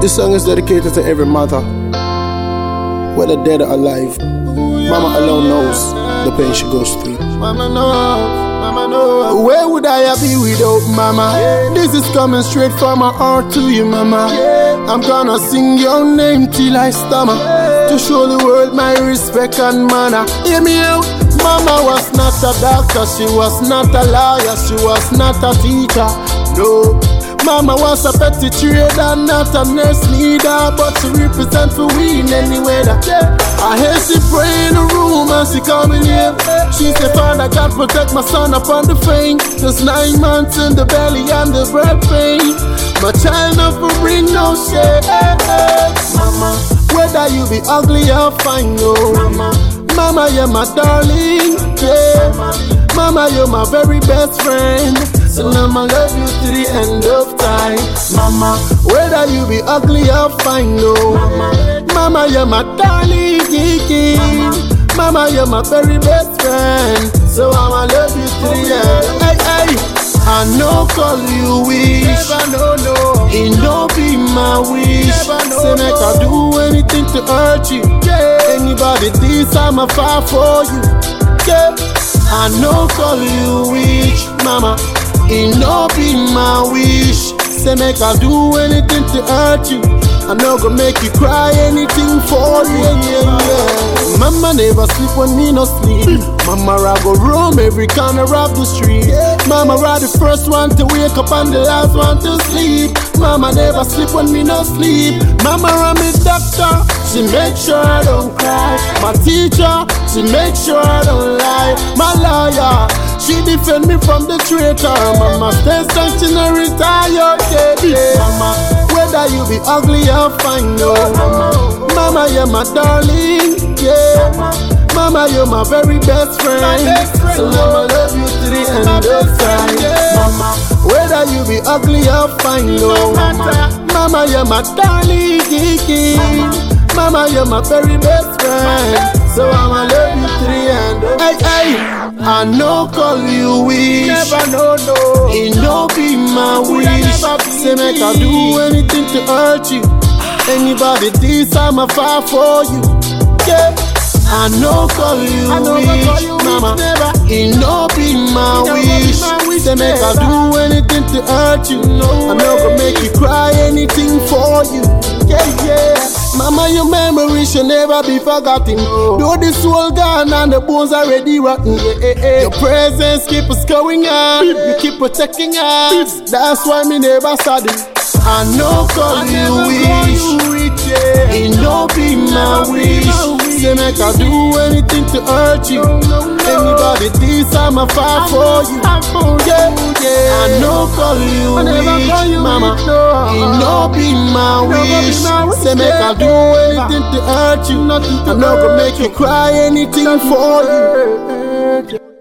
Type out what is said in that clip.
This song is dedicated to every mother, whether dead or alive. Mama alone knows the pain she goes through. Mama knows. Where would I be without mama? This is coming straight from my heart to you, mama. I'm gonna sing your name till I stammer, to show the world my respect and manner. Hear me out. Mama was not a doctor, she was not a lawyer, she was not a teacher, no. Mama was a petty trader, not a nurse leader, but she represent for we in any weather. I hear she pray in the room and she coming here. She said, Father God, protect my son upon the fame. Just 9 months in the belly and the birth pain. My child never bring no shame. Mama, whether you be ugly or fine, no. Mama, you're my darling, yeah. Mama, you're my very best friend. So I'ma love you to the end of time. Mama, whether you be ugly or fine, no. Mama, you're my darling, Kiki. Mama, you're my very best friend. So I'ma love you to the end. Hey, hey, I know call you wish. It no be my wish. Say make I do anything to hurt you. Anybody this, I'ma fight for you. Yeah, I know call you wish, mama. It no be my wish. Say make I do anything to hurt you. I no go make you cry, anything for you, yeah. Mama never sleep when me no sleep. Mama I go roam every corner of the street. Mama I the first one to wake up and the last one to sleep. Mama never sleep when me no sleep. Mama I'm a doctor, she make sure I don't cry. My teacher, she make sure I don't lie. My lawyer, she defend me from the traitor. Mama stay strong, she no retire, yeah. Mama, whether you be ugly or fine, no. Mama, you're my darling, yeah. Mama, you're my very best friend. So I'ma love you to the end of time. Mama, whether you be ugly or fine, no. Mama, you're my darling, Kiki. Mama, you're my very best friend. So I'ma love you to the end of time. Hey, hey. I no call you wish. It no be my wish. Say make I do anything to hurt you. Anybody this, I'ma fight for you. Yeah, I no call you wish, mama. It no be my wish. Say make I do anything to hurt you. I no go make you cry, anything for you. Yeah, yeah. Mama, your memory should never be forgotten. Though the soul gone and the bones already rotten. Your presence keep us going on. You keep protecting us. That's why me never study. I no call you wish. It no be my wish. Say make I do anything to hurt you. Anybody this, I'ma fight for you. Yeah, yeah. I no call you wish, mama. It no be my wish. Say make I do anything to hurt you. I no go make you cry, anything for you.